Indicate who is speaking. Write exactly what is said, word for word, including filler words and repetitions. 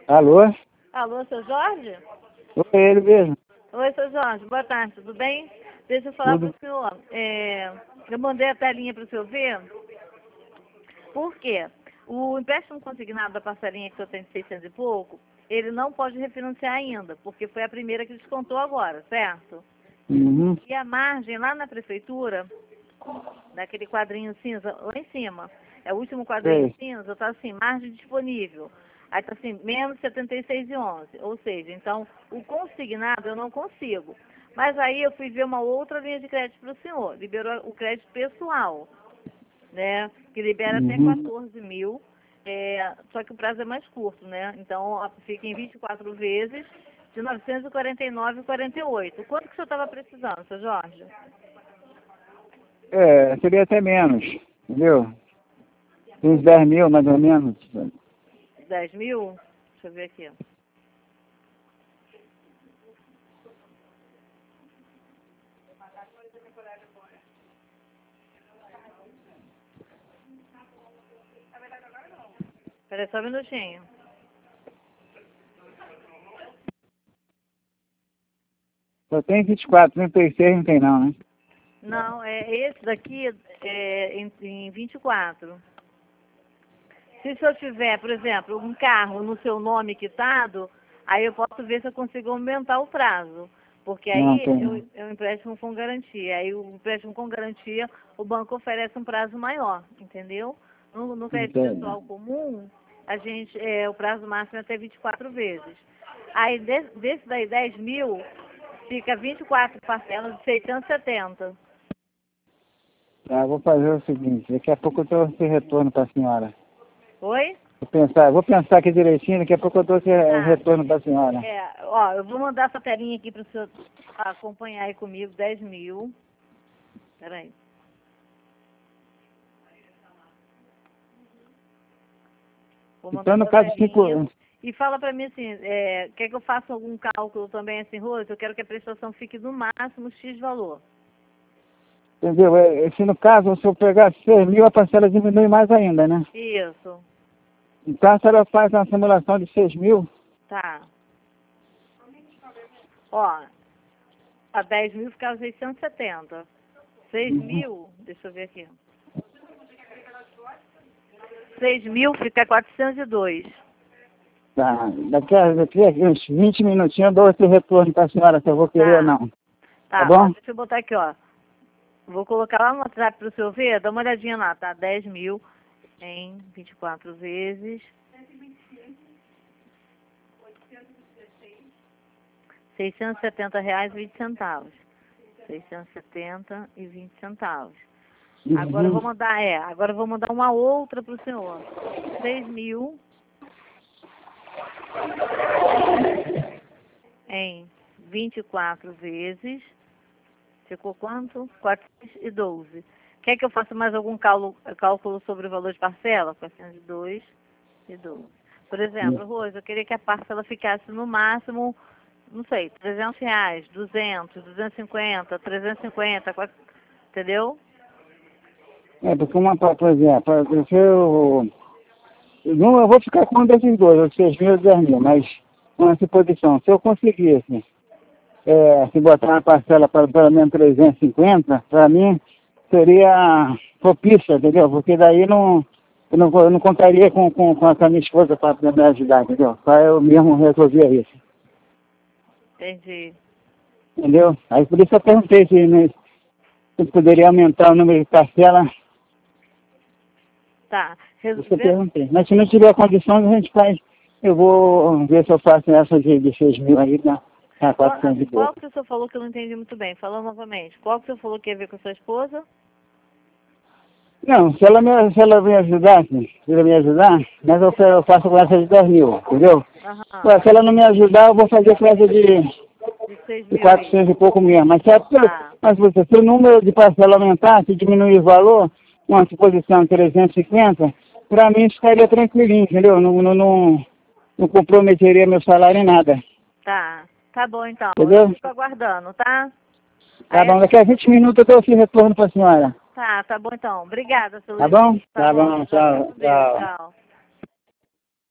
Speaker 1: Alô?
Speaker 2: Alô, seu Jorge?
Speaker 1: Oi, ele mesmo.
Speaker 2: Oi, seu Jorge, boa tarde, tudo bem? Deixa eu falar para
Speaker 1: Tudo.
Speaker 2: o senhor. É, eu mandei a telinha para o senhor ver. Por quê? O empréstimo consignado da parcelinha que o senhor tem de seiscentos e pouco, ele não pode refinanciar ainda, porque foi a primeira que descontou agora, certo?
Speaker 1: Uhum.
Speaker 2: E a margem lá na prefeitura, naquele quadrinho cinza, lá em cima, é o último quadrinho
Speaker 1: Sei.
Speaker 2: cinza, tá assim, margem disponível. Aí tá assim, menos setenta e seis e onze. Ou seja, então, o consignado eu não consigo. Mas aí eu fui ver uma outra linha de crédito para o senhor. Liberou o crédito pessoal, né? Que libera até
Speaker 1: Uhum.
Speaker 2: quatorze mil. É, só que o prazo é mais curto, né? Então, ó, fica em vinte e quatro vezes de novecentos e quarenta e nove reais e quarenta e oito centavos. Quanto que o senhor estava precisando, seu Jorge?
Speaker 1: É, seria até menos, entendeu? Uns dez mil, mais ou menos.
Speaker 2: dez mil? Deixa eu ver aqui. Espera só um minutinho.
Speaker 1: Só tem vinte e quatro, trinta e seis não tem não, né?
Speaker 2: Não, é esse daqui é em, em vinte e quatro. Se o senhor tiver, por exemplo, um carro no seu nome quitado, aí eu posso ver se eu consigo aumentar o prazo. Porque
Speaker 1: Não
Speaker 2: aí
Speaker 1: tem
Speaker 2: eu,
Speaker 1: não.
Speaker 2: eu empréstimo com garantia. Aí o empréstimo com garantia, o banco oferece um prazo maior, entendeu? No, no
Speaker 1: Não
Speaker 2: crédito
Speaker 1: tem
Speaker 2: pessoal
Speaker 1: não.
Speaker 2: comum, a gente, é, o prazo máximo é até vinte e quatro vezes. Aí desse, desse daí dez mil, fica vinte e quatro parcelas de seiscentos e setenta.
Speaker 1: Tá, vou fazer o seguinte, daqui a pouco eu dou esse retorno para a senhora.
Speaker 2: Oi?
Speaker 1: Vou pensar, vou pensar aqui direitinho, daqui a pouco eu dou esse
Speaker 2: Tá.
Speaker 1: retorno para a senhora.
Speaker 2: É, ó, eu vou mandar essa telinha aqui para o senhor acompanhar aí comigo, dez mil. Peraí. Vou mandar
Speaker 1: Então, no
Speaker 2: essa
Speaker 1: caso,
Speaker 2: telinha.
Speaker 1: fico...
Speaker 2: E fala para mim assim, é, quer que eu faça algum cálculo também assim, Rose? Eu quero que a prestação fique no máximo X valor.
Speaker 1: Entendeu? É, se no caso, se eu pegar seis mil, a parcela diminui mais ainda, né?
Speaker 2: Isso.
Speaker 1: Então, a senhora faz uma simulação de seis mil.
Speaker 2: Tá. Ó, a dez mil ficava seiscentos e setenta. seis
Speaker 1: Uhum.
Speaker 2: mil, deixa eu ver aqui. seis mil fica quatrocentos e dois.
Speaker 1: Tá. Daqui a, daqui a uns vinte minutinhos eu dou esse retorno para a senhora, se eu vou querer ou
Speaker 2: Tá.
Speaker 1: não. Tá
Speaker 2: Tá, ó,
Speaker 1: bom?
Speaker 2: deixa eu botar aqui, ó. Vou colocar lá no WhatsApp para o senhor ver, dá uma olhadinha lá, tá? dez mil em vinte e quatro vezes. seiscentos e setenta reais e vinte centavos. seiscentos e setenta e vinte centavos. Agora eu
Speaker 1: Uhum.
Speaker 2: vou mandar, é, agora eu vou mandar uma outra para o senhor. seis mil em vinte e quatro vezes. Ficou quanto? quatrocentos e doze. Quer que eu faça mais algum cálculo, cálculo sobre o valor de parcela? quatrocentos e dois e doze. Por exemplo, Rose, eu queria que a parcela ficasse no máximo, não sei, trezentos reais, duzentos, duzentos e cinquenta, trezentos e cinquenta, quatro- entendeu?
Speaker 1: É, porque uma, por exemplo, se eu, eu não eu vou ficar com um desses dois, os seis mil e dez mil, mas com essa posição, se eu conseguisse, é, se botar uma parcela para pelo menos trezentos e cinquenta, para mim seria propícia, entendeu? Porque daí não, eu não, vou- eu não contaria com, com, com a minha esposa para me ajudar, entendeu? Só eu mesmo resolvia isso,
Speaker 2: Entendi.
Speaker 1: entendeu? Aí por isso eu perguntei se, né, se poderia aumentar o número de parcelas.
Speaker 2: Tá.
Speaker 1: Isso eu
Speaker 2: Resolver.
Speaker 1: perguntei. Mas se não tiver condições, a gente faz. Eu vou ver se eu faço essa de, de seis mil aí, né? A
Speaker 2: Qual,
Speaker 1: quatrocentos e
Speaker 2: qual
Speaker 1: pouco.
Speaker 2: que o senhor falou que eu não entendi muito bem? Falando novamente. Qual que o senhor falou que ia ver com a sua esposa?
Speaker 1: Não, se ela me, se ela me ajudar, se ela me ajudar, mas eu, fa- eu faço com essa de dez mil, entendeu?
Speaker 2: Aham.
Speaker 1: Ué, se ela não me ajudar, eu vou fazer com essa de,
Speaker 2: De seis
Speaker 1: de
Speaker 2: mil aí.
Speaker 1: quatrocentos e pouco mesmo. Mas, se, a-
Speaker 2: Tá.
Speaker 1: mas você, se o número de parcela aumentar, se diminuir o valor, uma suposição de trezentos e cinquenta, para mim ficaria tranquilinho, entendeu? Não, não, não, não comprometeria meu salário em nada.
Speaker 2: Tá. Tá bom então. Eu
Speaker 1: Entendeu?
Speaker 2: fico aguardando, tá?
Speaker 1: Tá
Speaker 2: Aí,
Speaker 1: bom, daqui a vinte minutos eu dou esse retorno para a senhora.
Speaker 2: tá, tá bom então. Obrigada, seu
Speaker 1: Tá
Speaker 2: Luiz.
Speaker 1: bom?
Speaker 2: Tá
Speaker 1: Tá
Speaker 2: bom,
Speaker 1: bom,
Speaker 2: seu Jorge. Fica
Speaker 1: tchau,
Speaker 2: com Deus.
Speaker 1: tchau.
Speaker 2: Tchau.